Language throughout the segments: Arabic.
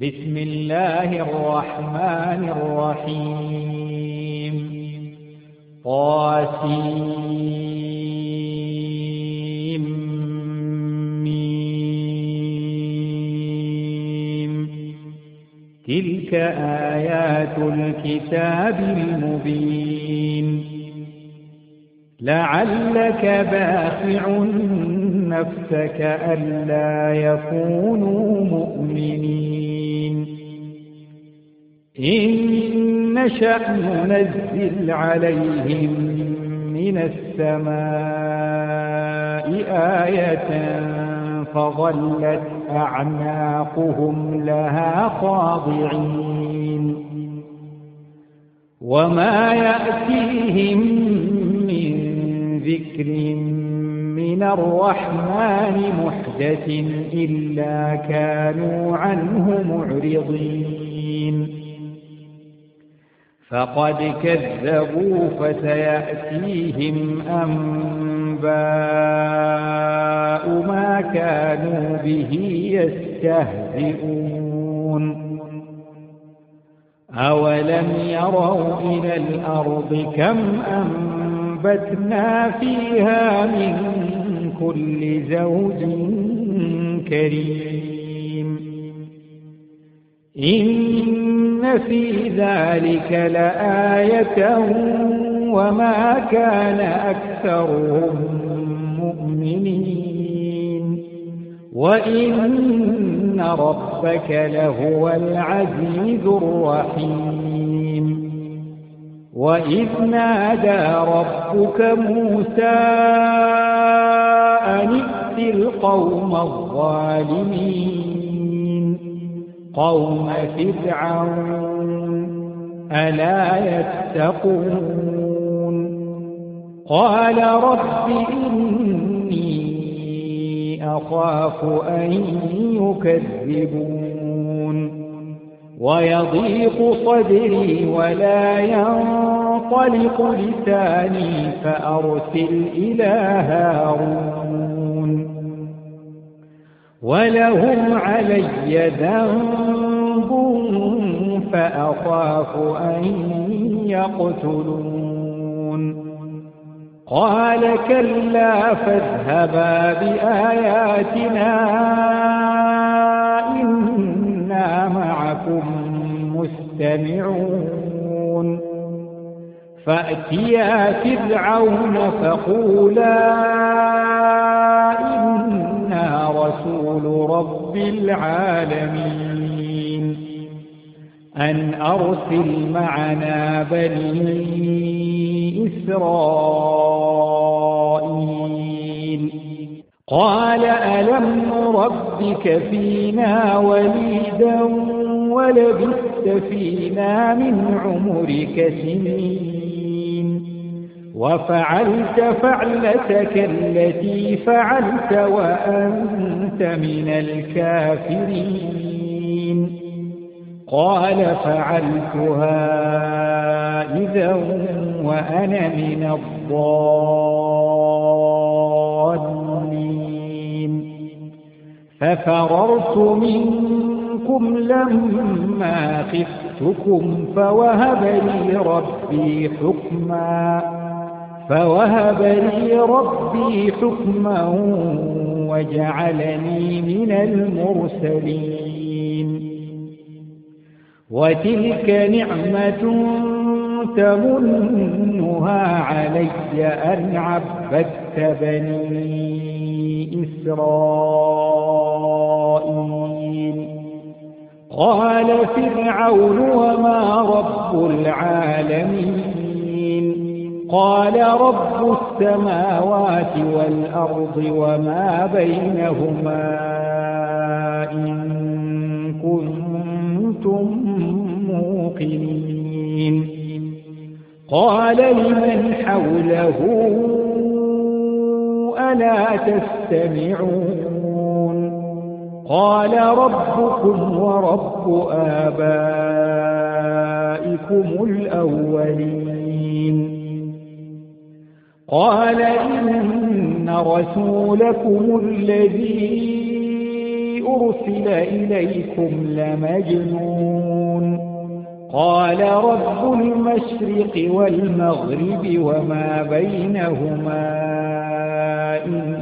بسم الله الرحمن الرحيم طاسيم ميم تلك آيات الكتاب المبين لعلك باخع نفسك ألا يكونوا مؤمنين إن نشأ ننزل عليهم من السماء آية فظلت أعناقهم لها خاضعين وما يأتيهم من ذكر من الرحمن محدث إلا كانوا عنه معرضين فقد كذبوا فسيأتيهم أنباء ما كانوا به يستهزئون أولم يروا إلى الأرض كم أنبتنا فيها من كل زوج كريم إن في ذلك لآية وما كان أكثرهم مؤمنين وإن ربك لهو العزيز الرحيم وإذ نادى ربك موسى أن ائت القوم الظالمين قوم فرعون ألا يتقون قال رب إني أخاف أن يكذبون ويضيق صدري ولا ينطلق لساني فأرسل إلى هارون ولهم علي ذنب فأخاف أن يقتلون قال كلا فاذهبا بآياتنا إنا معكم مستمعون فأتيا فرعون فقولا إنا رسول رب العالمين أن أرسل معنا بني إسرائيل قال ألم نربك فينا وليدا ولبثت فينا من عمرك سنين وفعلت فعلتك التي فعلت وأنت من الكافرين قال فعلتها إذا وأنا من الضالين ففررت منكم لما خفتكم فوهب لي ربي حكما وجعلني من المرسلين وتلك نعمة تمنها علي أن عبدت بني إسرائيل قال فرعون وما رب العالمين قال رب السماوات والأرض وما بينهما إن كنتم موقنين قال لمن حوله ألا تستمعون قال ربكم ورب آبائكم الأولين قال إن رسولكم الذي أرسل إليكم لمجنون قال رب المشرق والمغرب وما بينهما إن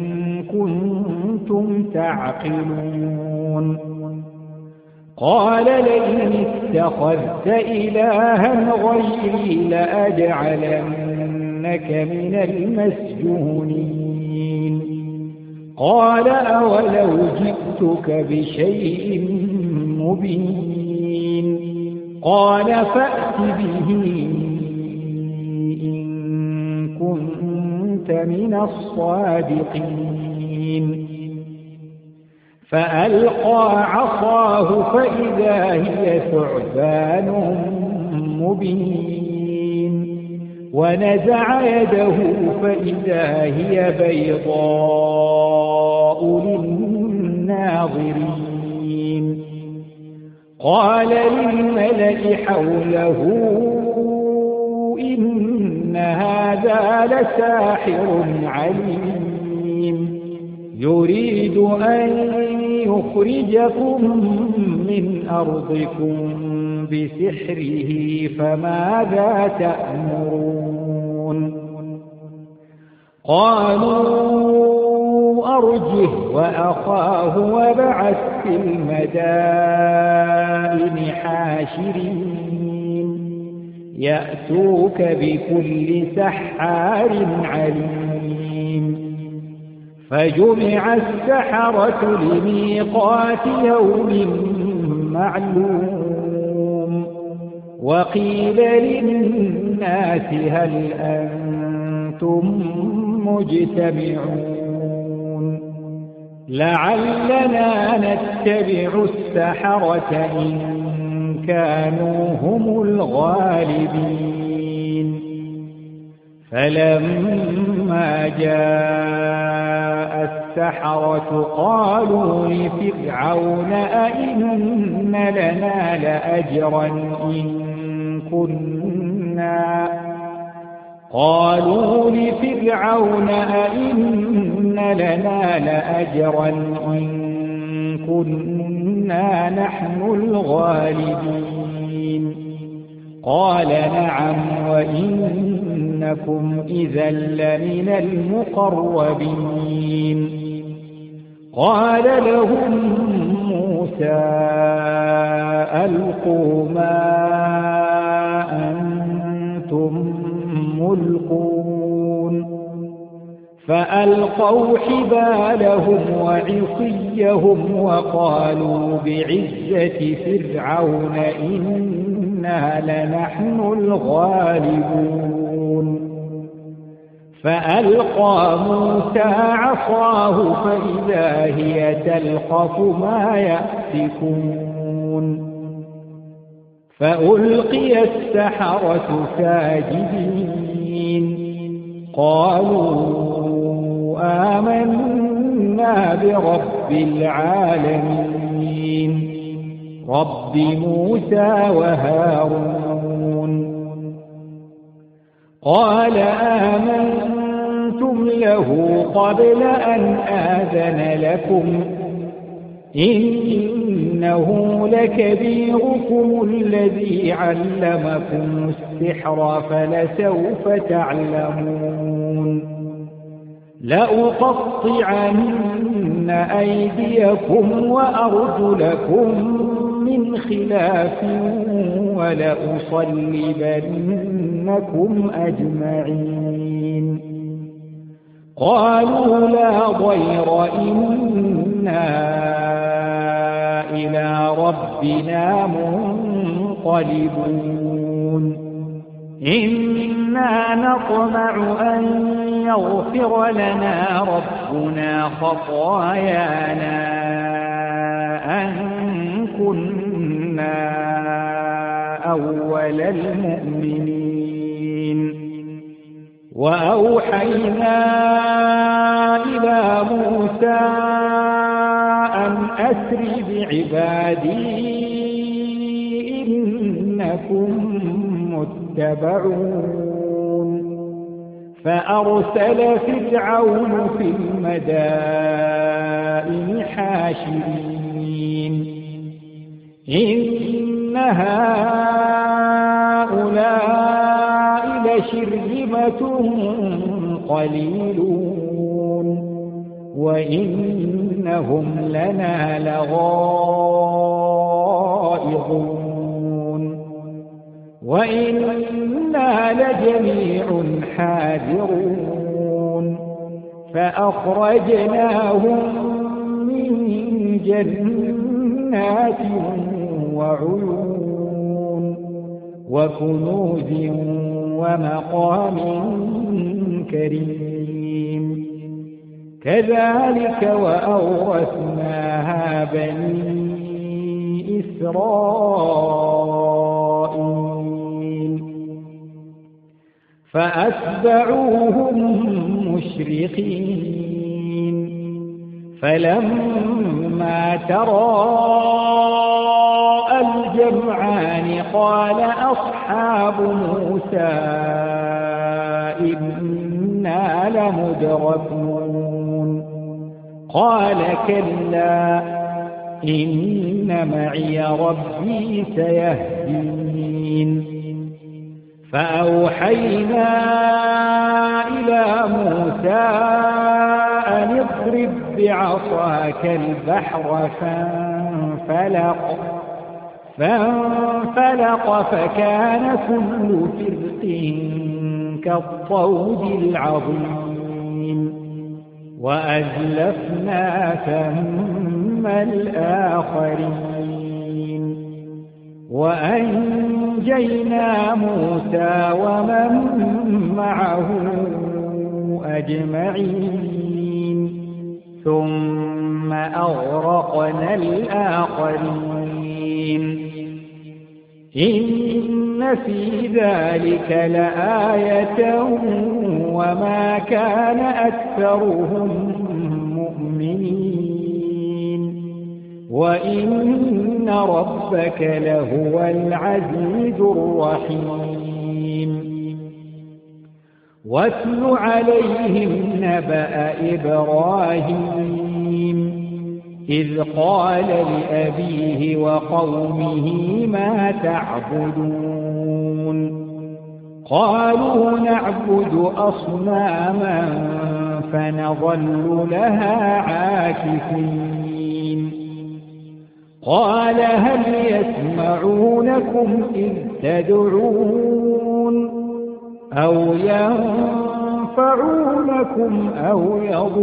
كنتم تعقلون قال لئن اتخذت إلها غيري لأجعلنك من المسجونين قال أولو جئتك بشيء مبين قال فأت به إن كنت من الصادقين فألقى عصاه فإذا هي ثعبان مبين ونزع يده فإذا هي بيضاء للناظرين قال للملأ حوله إن هذا لساحر عليم يريد أن يخرجكم من أرضكم بسحره فماذا تأمرون قالوا أرجه وأخاه وابعث في المدائن حاشرين يأتوك بكل سحار عليم فجمع السحرة لميقات يوم معلوم وقيل للناس هل أنتم مجتمعون لعلنا نتبع السحرة إن كانوا هم الغالبين فلما جاء السحرة قالوا لفرعون أئن لنا لأجرا إن كنا نحن الغالبين قال نعم وإنكم إذا لمن المقربين قال لهم موسى ألقوا ما أنتم ملقون فألقوا حبالهم وعصيهم وقالوا بعزة فرعون إنا لنحن الغالبون فألقى موسى عصاه فإذا هي تلقف ما يأفكون فألقي السحرة ساجدين قالوا آمنا برب العالمين رب موسى وهارون قال آمنتم له قبل أن آذن لكم إنه لكبيركم الذي علمكم السحر فلسوف تعلمون لأقطعن أيديكم وأرجلكم من خلاف ولأصلبنكم أجمعين قالوا لا ضير إنا إلى ربنا منقلبون إنا نطمع أن يغفر لنا ربنا خطايانا أن كنا أول المؤمنين وأوحينا إلى موسى أن أسر بعبادي إنكم متبعون فأرسل فرعون في المدائن المدائن حاشرين إن هؤلاء لشرذمة قليلون وإنهم لنا لغائظون وإنا لجميع حاذرون فأخرجناهم من جنات وعيون وكنوز ومقام كريم كذلك وأورثناها بني إسرائيل فأتبعوهم مشرقين فلما تراءى الجمعان قال أصحاب موسى إنا لمدركون قال كلا إن معي ربي سيهدين فأوحينا إلى موسى أن اضرب بعصاك البحر فانفلق فكان كل فرق كالطود العظيم وأزلفنا ثم الآخرين وأنجينا موسى ومن معه أجمعين ثم أغرقنا الآخرين إن في ذلك لآية وما كان أكثرهم مؤمنين وإن ربك لهو العزيز الرحيم واتل عليهم نبأ إبراهيم إذ قال لأبيه وقومه ما تعبدون قالوا نعبد أصناما فنظل لها عاكفين قال هل يسمعونكم إذ تدعون أو ينفعونكم أو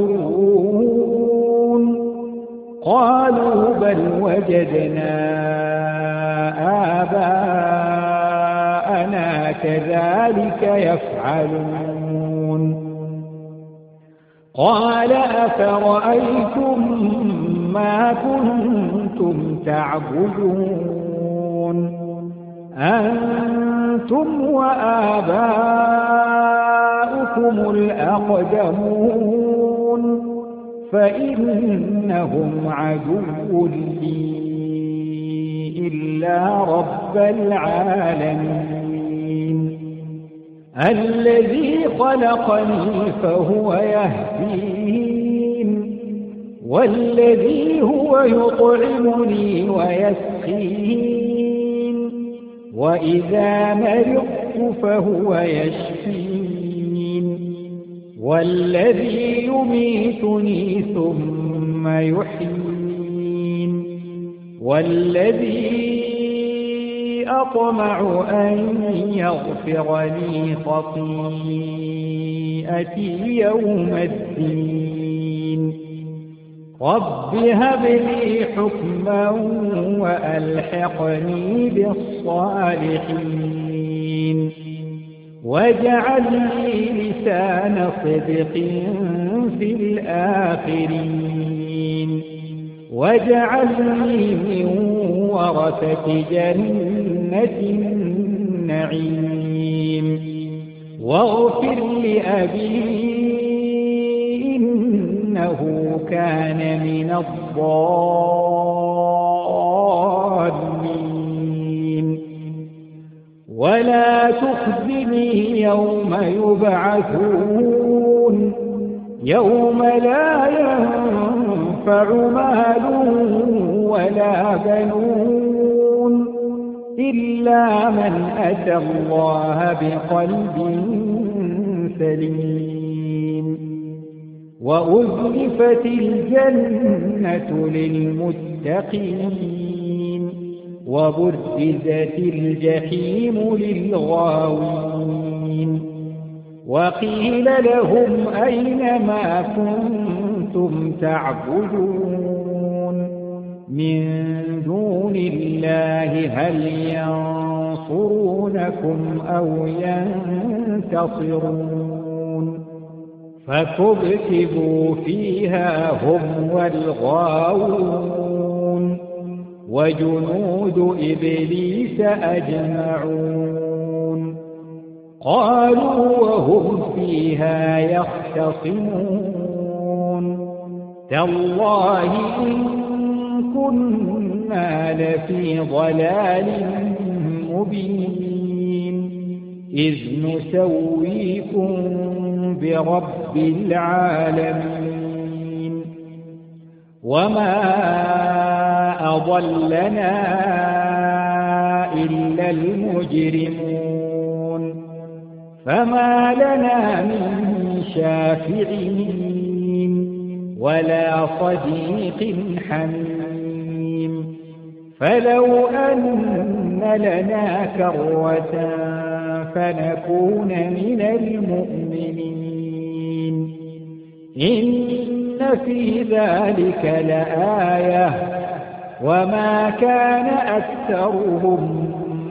يضرون قالوا بل وجدنا آباءنا كذلك يفعلون قال أفرأيتم ما كنتم تعبدون أنتم وآباؤكم الأقدمون فإنهم عدو لي إلا رب العالمين الذي خلقني فهو يهدين والذي هو يطعمني ويسقين وإذا مرضت فهو يشفين والذي يميتني ثم يحيين والذي أطمع أن يغفر لي خطيئتي يوم الدين رب هب لي حكما وألحقني بالصالحين واجعل لي لسان صدق في الآخرين واجعلني من ورثة جنة النعيم واغفر لأبي إنه كان من الضالين ولا تخزني يوم يبعثون يوم لا ينفع ينفع مال ولا بنون إلا من أتى الله بقلب سليم وأزلفت الجنة للمتقين وبرزت الجحيم للغاوين وقيل لهم أين ما كنتم تعبدون من دون الله هل ينصرونكم أو ينتصرون فكبكبوا فيها هم والغاوون وجنود إبليس أجمعون قالوا وهم فيها يختصمون تالله إن كنا لفي ضلال مبين إذ نسويكم برب العالمين وما أضلنا إلا المجرمون فما لنا من شافعين ولا صديق حميم فلو أن لنا كرة فنكون من المؤمنين إن في ذلك لآية وما كان أكثرهم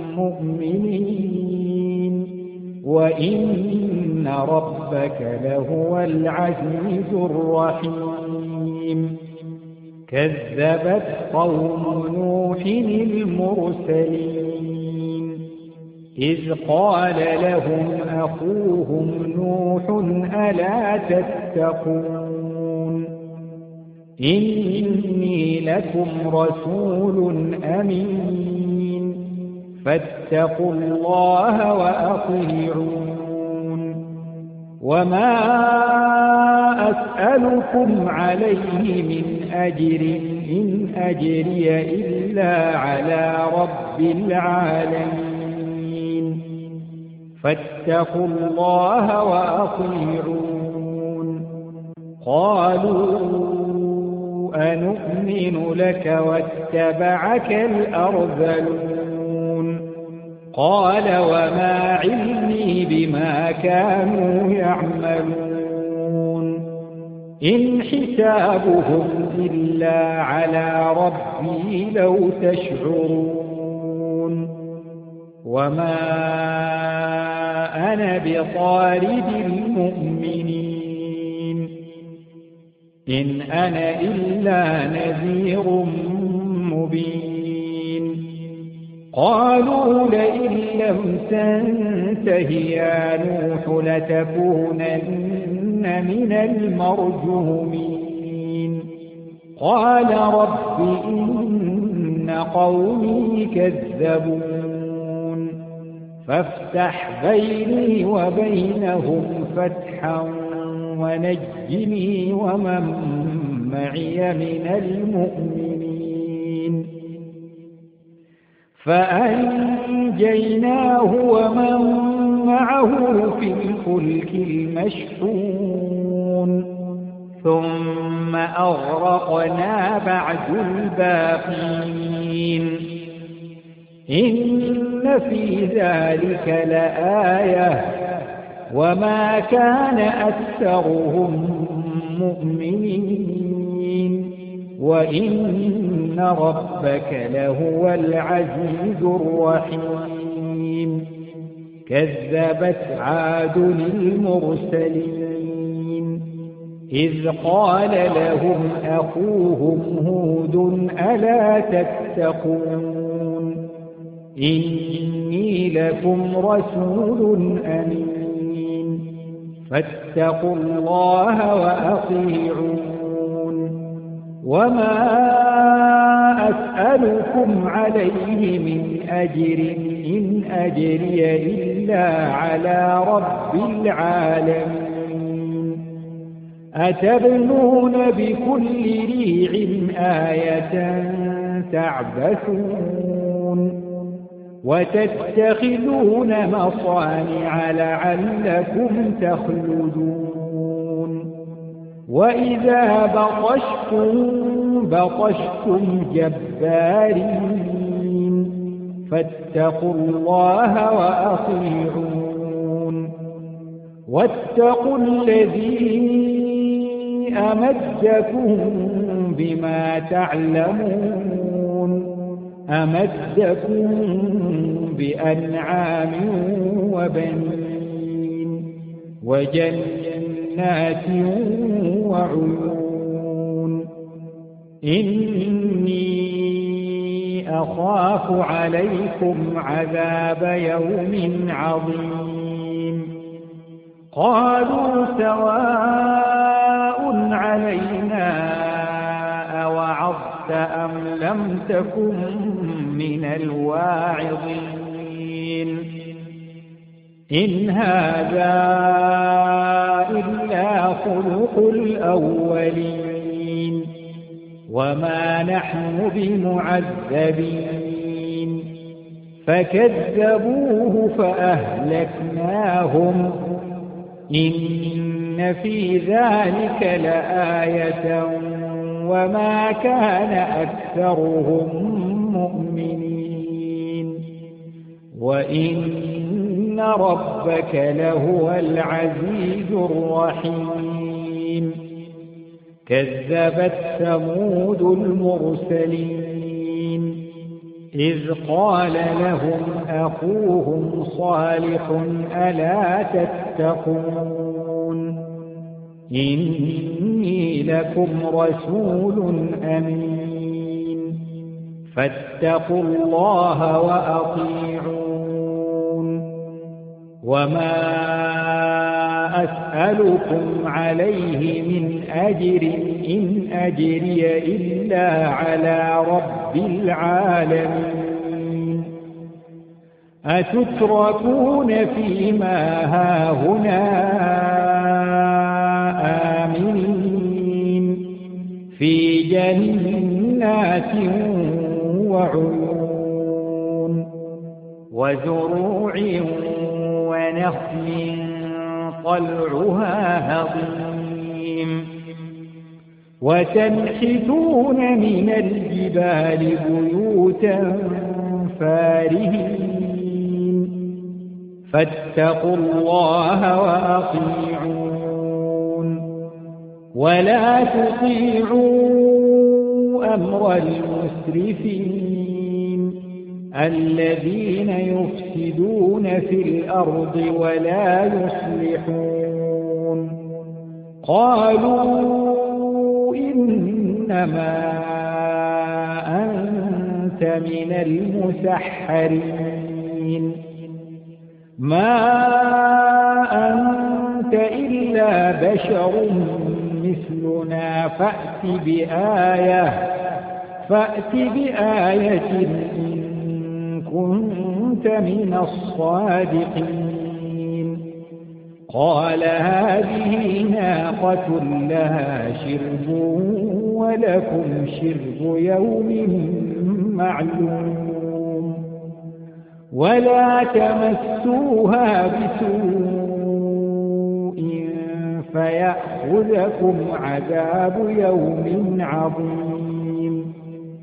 مؤمنين وإن ربك لهو العزيز الرحيم كذبت قوم نوح المرسلين إذ قال لهم أخوهم نوح ألا تتقون إني لكم رسول أمين فاتقوا الله وأطيعون وما أسألكم عليه من أجر إن أجري إلا على رب العالمين فاتقوا الله وأطيعون قالوا أنؤمن لك واتبعك الأرذلون قال وما علمي بما كانوا يعملون إن حسابهم إلا على ربي لو تشعرون وما أنا بطارد المؤمنين إن أنا إلا نذير مبين قالوا لئن لم تنته يا نوح لتكونن من المرجومين قال رب إن قومي كذبون فافتح بيني وبينهم فتحا ونجني ومن معي من المؤمنين فأنجيناه ومن معه في الفلك المشحون ثم أغرقنا بعد الباقين إن في ذلك لآية وما كان أكثرهم مؤمنين وإن ربك لهو العزيز الرحيم كذبت عاد المرسلين إذ قال لهم أخوهم هود ألا تتقون إني لكم رسول أمين فاتقوا الله وأطيعون وما أسألكم عليه من أجر إن أجري إلا. إلا على رب العالمين. أتبنون بكل ريع آية تعبثون وتتخذون مصانع لعلكم تخلدون وإذا بطشتم جبارين فاتقوا الله وأطيعون واتقوا الذي أمدكم بما تعلمون أمدكم بأنعام وبنين وجنات وعيون إني أخاف عليكم عذاب يوم عظيم قالوا سواء علينا أوعظت أم لم تكن من الواعظين إن هذا إلا خلق الأولين وما نحن بمعذبين فكذبوه فأهلكناهم إن في ذلك لآية وما كان أكثرهم مؤمنين وإن ربك لهو العزيز الرحيم كذبت ثمود المرسلين إذ قال لهم أخوهم صالح ألا تتقون إني لكم رسول أمين فاتقوا الله وأطيعون وما أسألكم عليه من أجر إن أجري إلا على رب العالمين أتتركون فيما هاهنا آمنين في جنات وعيون وزروع ونخل طلعها هضيم وتنحتون من الجبال بيوتا فارهين فاتقوا الله وأطيعون ولا تطيعوا أمر المسرفين الذين يفسدون في الأرض ولا يصلحون قالوا إنما أنت من المسحرين ما أنت إلا بشر مثلنا فأت بآية إن كنت من الصادقين قال هذه ناقة لها شرب ولكم شرب يوم معلوم ولا تمسوها بسوء فيأخذكم عذاب يوم عظيم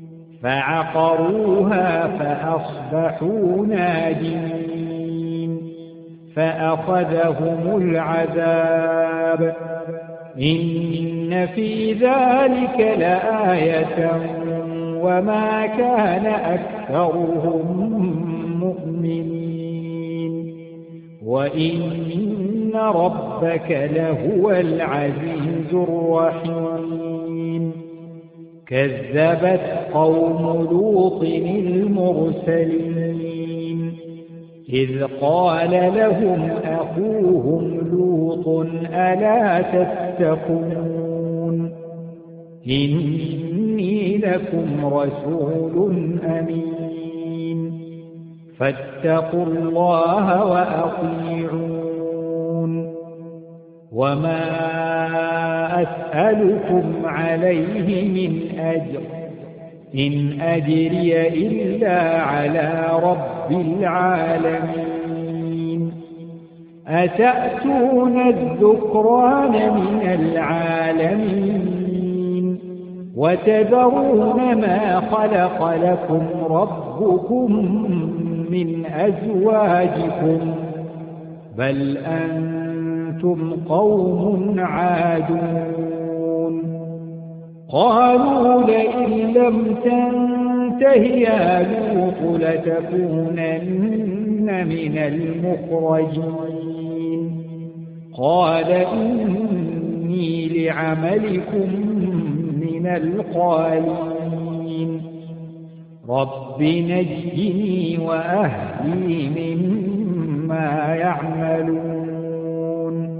فعقروها فأصبحوا نادمين فأخذهم العذاب إن في ذلك لآية وما كان أكثرهم مؤمنين وإن ربك لهو العزيز الرحيم كذبت قوم لوط المرسلين إذ قال لهم أخوهم لوط ألا تتقون إني لكم رسول أمين فاتقوا الله وأطيعون وما أسألكم عليه من أجر إن أجري إلا على رب العالمين أتأتون الذكران من العالمين وتذرون ما خلق لكم ربكم من أزواجكم بل أنتم قوم عادون قالوا لئن لم تنته يا لوط لتكونن من المخرجين قال إني لعملكم من القالين رب نجني وأهلي مما يعملون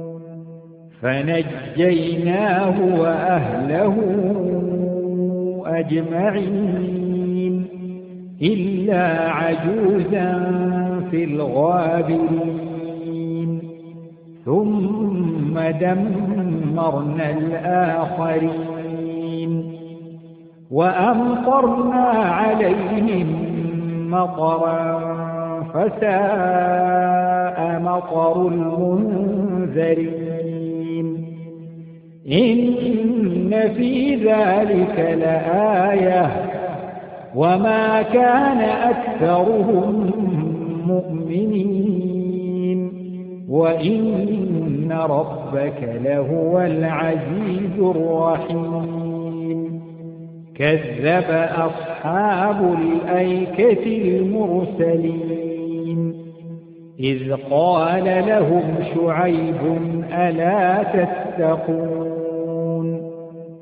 فنجيناه وأهله أجمعين إلا عجوزا في الغابرين ثم دمرنا الآخرين وأمطرنا عليهم مطرا فساء مطر المنذرين إن في ذلك لآية وما كان أكثرهم مؤمنين وإن ربك لهو العزيز الرحيم كذب أصحاب الأيكة المرسلين إذ قال لهم شعيب ألا تتقون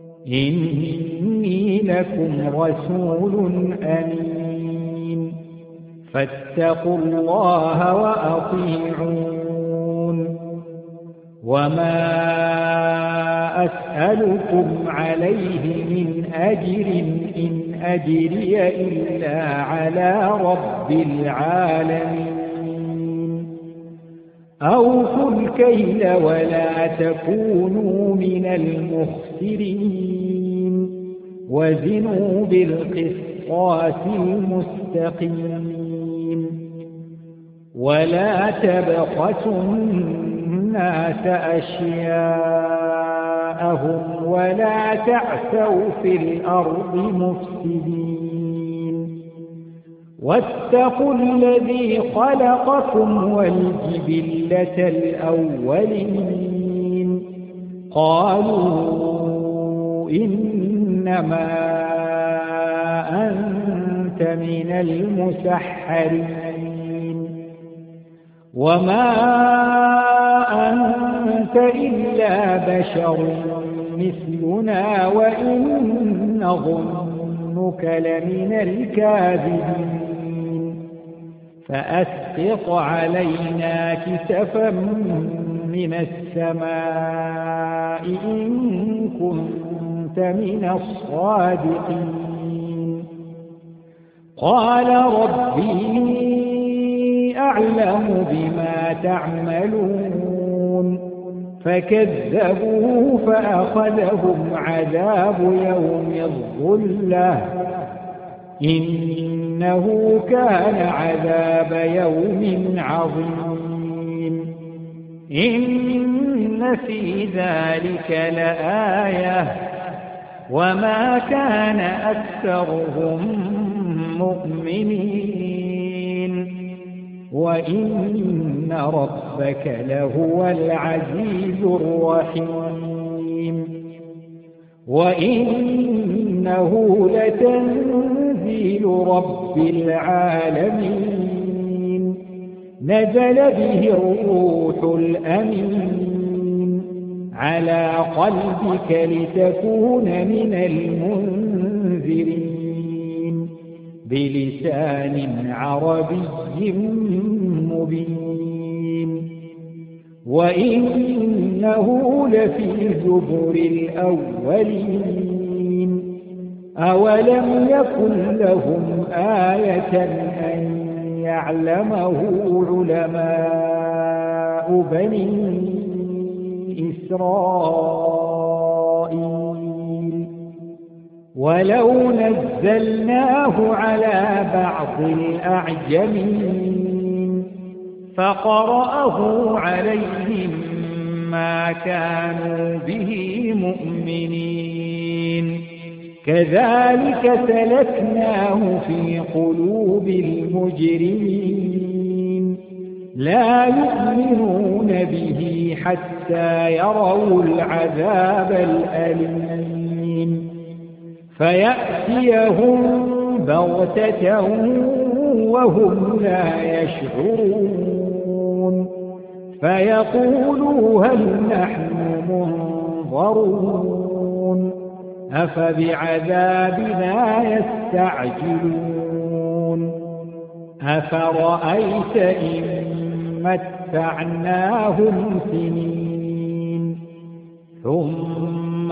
إني لكم رسول أمين فاتقوا الله وأطيعون وما أسألكم عليه من أجر إن أجري إلا على رب العالمين أوفوا الكيل ولا تكونوا من المخسرين وزنوا بالقسطاس المستقيم ولا تبخسوا الناس أشياءهم ولا تعثوا في الأرض مفسدين واتقوا الذي خلقكم والجبلة الأولين قالوا إنما أنت من المسحرين وما أنت إلا بشر مثلنا وإن نظنك لمن الكاذبين فأسقط علينا كسفا من السماء إن كنت من الصادقين قال ربي أعلم بما تعملون فكذبوه فأخذهم عذاب يوم الظلة إنه كان عذاب يوم عظيم إن في ذلك لآية وما كان أكثرهم مؤمنين وإن ربك لهو العزيز الرحيم وإنه لتنزيل رب العالمين نزل به الروح الأمين على قلبك لتكون من المنذرين بلسان عربي مبين وإنه لفي زبر الأولين أولم يكن لهم آية أن يعلمه علماء بني إسرائيل ولو نزلناه على بعض الأعجمين فقرأه عليهم ما كانوا به مؤمنين كذلك سلكناه في قلوب المجرمين لا يؤمنون به حتى يروا العذاب الأليم فيأتيهم بغتة وهم لا يشعرون فيقولوا هل نحن منظرون أفبعذابنا يستعجلون أفرأيت إن متعناهم سنين ثم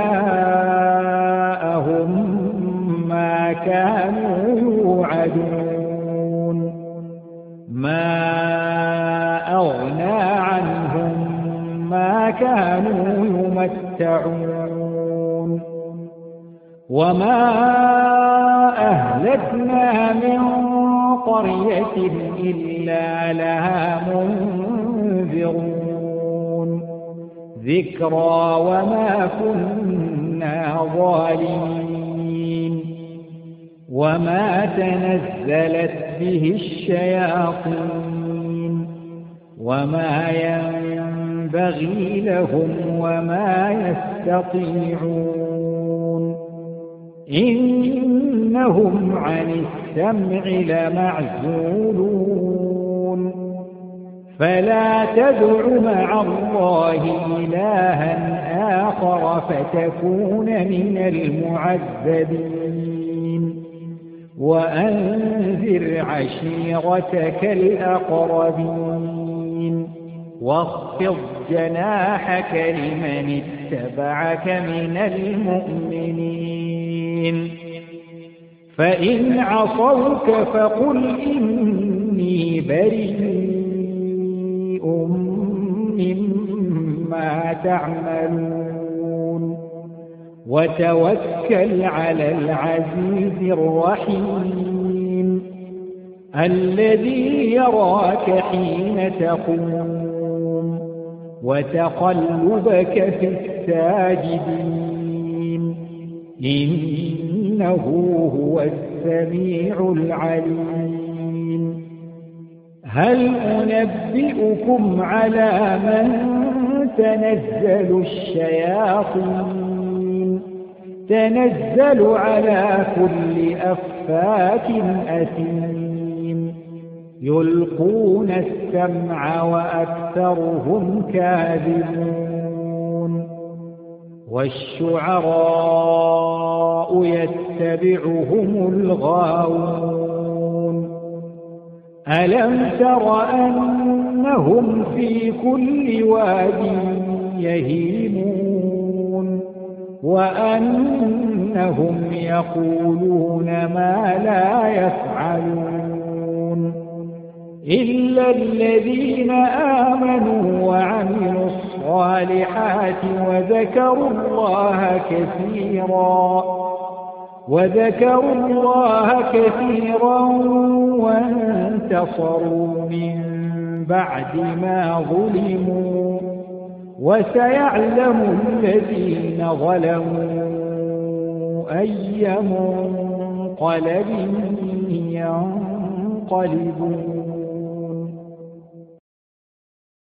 جاءهم ما كانوا يوعدون ما أغنى عنهم ما كانوا يمتعون وما أهلكنا من قرية إلا لها منذرون ذكرى وما كنا ظالمين وما تنزلت به الشياطين وما ينبغي لهم وما يستطيعون إنهم عن السمع لمعزولون فلا تدع مع الله إلها آخر فتكون من المعذبين وأنذر عشيرتك الأقربين واخفض جناحك لمن اتبعك من المؤمنين فإن عصوك فقل إني بريء مما تعملون وتوكل على العزيز الرحيم الذي يراك حين تقوم وتقلبك في الساجدين إنه هو السميع العليم هل أنبئكم على من تنزل الشياطين تنزل على كل أفاك أثيم يلقون السمع وأكثرهم كاذبون والشعراء يتبعهم الغاوون ألم تر أنهم في كل واد يهيمون وأنهم يقولون ما لا يفعلون إلا الذين آمنوا وعملوا الصالحات وذكروا الله كثيرا وانتصروا من بعد ما ظلموا وسيعلم الذين ظلموا أي منقلب ينقلبون